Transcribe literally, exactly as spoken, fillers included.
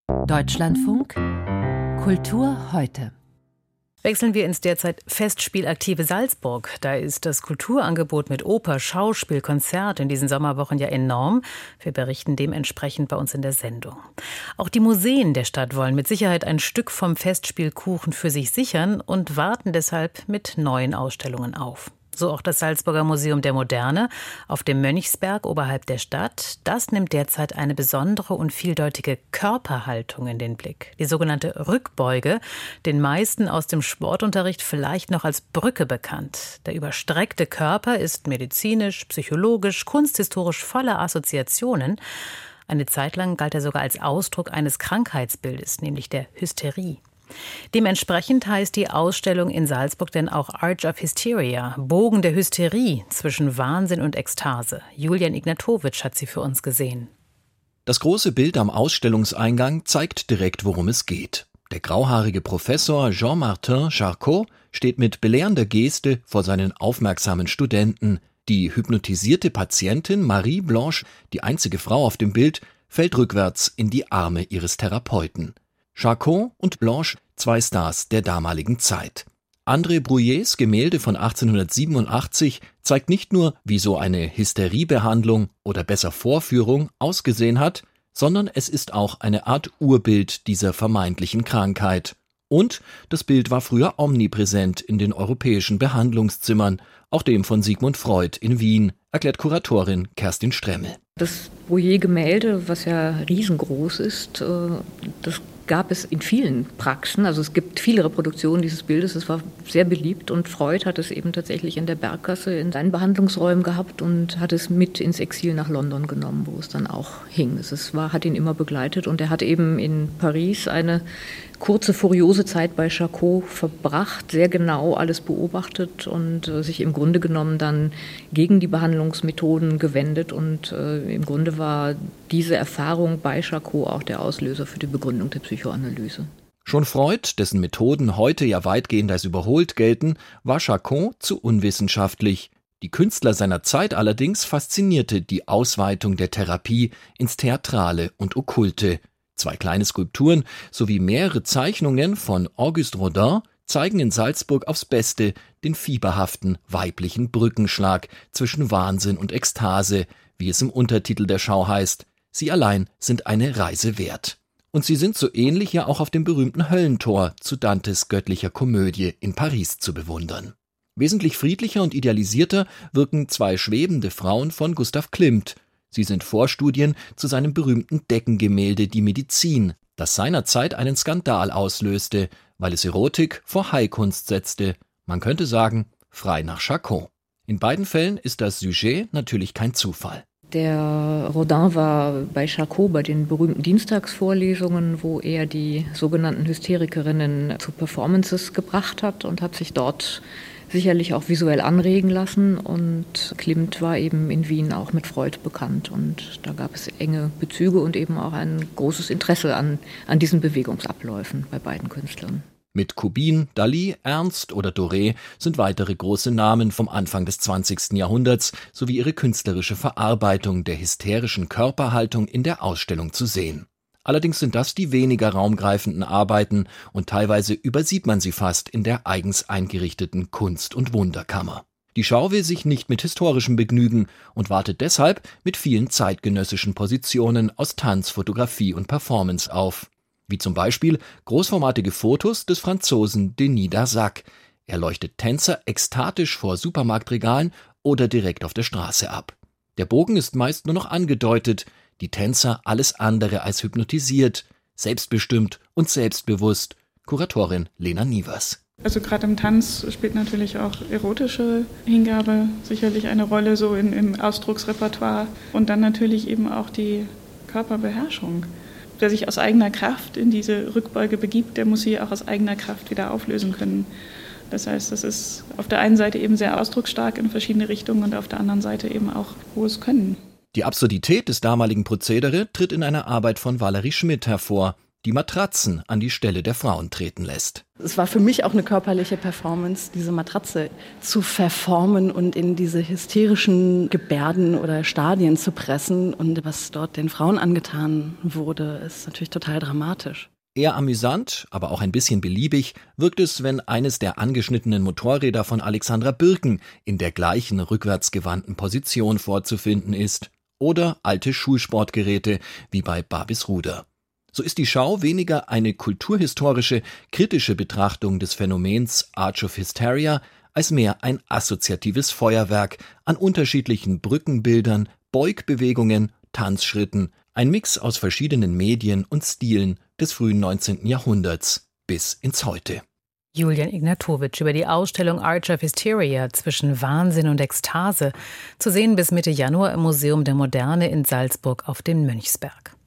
Deutschlandfunk Kultur heute. Wechseln wir ins derzeit festspielaktive Salzburg. Da ist das Kulturangebot mit Oper, Schauspiel, Konzert in diesen Sommerwochen ja enorm. Wir berichten dementsprechend bei uns in der Sendung. Auch die Museen der Stadt wollen mit Sicherheit ein Stück vom Festspielkuchen für sich sichern und warten deshalb mit neuen Ausstellungen auf. So auch das Salzburger Museum der Moderne auf dem Mönchsberg oberhalb der Stadt. Das nimmt derzeit eine besondere und vieldeutige Körperhaltung in den Blick. Die sogenannte Rückbeuge, den meisten aus dem Sportunterricht vielleicht noch als Brücke bekannt. Der überstreckte Körper ist medizinisch, psychologisch, kunsthistorisch voller Assoziationen. Eine Zeit lang galt er sogar als Ausdruck eines Krankheitsbildes, nämlich der Hysterie. Dementsprechend heißt die Ausstellung in Salzburg denn auch Arch of Hysteria, Bogen der Hysterie zwischen Wahnsinn und Ekstase. Julian Ignatowitsch hat sie für uns gesehen. Das große Bild am Ausstellungseingang zeigt direkt, worum es geht. Der grauhaarige Professor Jean-Martin Charcot steht mit belehrender Geste vor seinen aufmerksamen Studenten. Die hypnotisierte Patientin Marie Blanche, die einzige Frau auf dem Bild, fällt rückwärts in die Arme ihres Therapeuten. Charcot und Blanche, zwei Stars der damaligen Zeit. André Bruyers Gemälde von achtzehnhundertsiebenundachtzig zeigt nicht nur, wie so eine Hysteriebehandlung oder besser Vorführung ausgesehen hat, sondern es ist auch eine Art Urbild dieser vermeintlichen Krankheit. Und das Bild war früher omnipräsent in den europäischen Behandlungszimmern, auch dem von Sigmund Freud in Wien, erklärt Kuratorin Kerstin Stremmel. Das Bruyers-Gemälde, was ja riesengroß ist, das gab es in vielen Praxen. Also es gibt viele Reproduktionen dieses Bildes. Es war sehr beliebt und Freud hat es eben tatsächlich in der Berggasse in seinen Behandlungsräumen gehabt und hat es mit ins Exil nach London genommen, wo es dann auch hing. Es war, hat ihn immer begleitet und er hat eben in Paris eine kurze, furiose Zeit bei Charcot verbracht, sehr genau alles beobachtet und äh, sich im Grunde genommen dann gegen die Behandlungsmethoden gewendet. Und äh, im Grunde war diese Erfahrung bei Charcot auch der Auslöser für die Begründung der Psychoanalyse. Schon Freud, dessen Methoden heute ja weitgehend als überholt gelten, war Charcot zu unwissenschaftlich. Die Künstler seiner Zeit allerdings faszinierte die Ausweitung der Therapie ins Theatrale und Okkulte. Zwei kleine Skulpturen sowie mehrere Zeichnungen von Auguste Rodin zeigen in Salzburg aufs Beste den fieberhaften weiblichen Brückenschlag zwischen Wahnsinn und Ekstase, wie es im Untertitel der Schau heißt. Sie allein sind eine Reise wert. Und sie sind so ähnlich ja auch auf dem berühmten Höllentor zu Dantes göttlicher Komödie in Paris zu bewundern. Wesentlich friedlicher und idealisierter wirken zwei schwebende Frauen von Gustav Klimt. Sie sind Vorstudien zu seinem berühmten Deckengemälde Die Medizin, das seinerzeit einen Skandal auslöste, weil es Erotik vor Heilkunst setzte. Man könnte sagen, frei nach Charcot. In beiden Fällen ist das Sujet natürlich kein Zufall. Der Rodin war bei Charcot bei den berühmten Dienstagsvorlesungen, wo er die sogenannten Hysterikerinnen zu Performances gebracht hat und hat sich dort sicherlich auch visuell anregen lassen. Und Klimt war eben in Wien auch mit Freud bekannt. Und da gab es enge Bezüge und eben auch ein großes Interesse an, an diesen Bewegungsabläufen bei beiden Künstlern. Mit Kubin, Dali, Ernst oder Doré sind weitere große Namen vom Anfang des zwanzigsten Jahrhunderts sowie ihre künstlerische Verarbeitung der hysterischen Körperhaltung in der Ausstellung zu sehen. Allerdings sind das die weniger raumgreifenden Arbeiten und teilweise übersieht man sie fast in der eigens eingerichteten Kunst- und Wunderkammer. Die Schau will sich nicht mit historischem begnügen und wartet deshalb mit vielen zeitgenössischen Positionen aus Tanz, Fotografie und Performance auf. Wie zum Beispiel großformatige Fotos des Franzosen Denis Darzac. Er leuchtet Tänzer ekstatisch vor Supermarktregalen oder direkt auf der Straße ab. Der Bogen ist meist nur noch angedeutet, die Tänzer alles andere als hypnotisiert, selbstbestimmt und selbstbewusst. Kuratorin Lena Nievers. Also gerade im Tanz spielt natürlich auch erotische Hingabe sicherlich eine Rolle, so in, im Ausdrucksrepertoire. Und dann natürlich eben auch die Körperbeherrschung. Wer sich aus eigener Kraft in diese Rückbeuge begibt, der muss sie auch aus eigener Kraft wieder auflösen können. Das heißt, das ist auf der einen Seite eben sehr ausdrucksstark in verschiedene Richtungen und auf der anderen Seite eben auch hohes Können. Die Absurdität des damaligen Prozedere tritt in einer Arbeit von Valerie Schmidt hervor. die Matratzen an die Stelle der Frauen treten lässt. Es war für mich auch eine körperliche Performance, diese Matratze zu verformen und in diese hysterischen Gebärden oder Stadien zu pressen. Und was dort den Frauen angetan wurde, ist natürlich total dramatisch. Eher amüsant, aber auch ein bisschen beliebig wirkt es, wenn eines der angeschnittenen Motorräder von Alexandra Birken in der gleichen rückwärtsgewandten Position vorzufinden ist. Oder alte Schulsportgeräte wie bei Barbys Ruder. So ist die Schau weniger eine kulturhistorische, kritische Betrachtung des Phänomens Arch of Hysteria, als mehr ein assoziatives Feuerwerk an unterschiedlichen Brückenbildern, Beugbewegungen, Tanzschritten, ein Mix aus verschiedenen Medien und Stilen des frühen neunzehnten Jahrhunderts bis ins Heute. Julian Ignatowitsch über die Ausstellung Arch of Hysteria zwischen Wahnsinn und Ekstase, zu sehen bis Mitte Januar im Museum der Moderne in Salzburg auf dem Mönchsberg.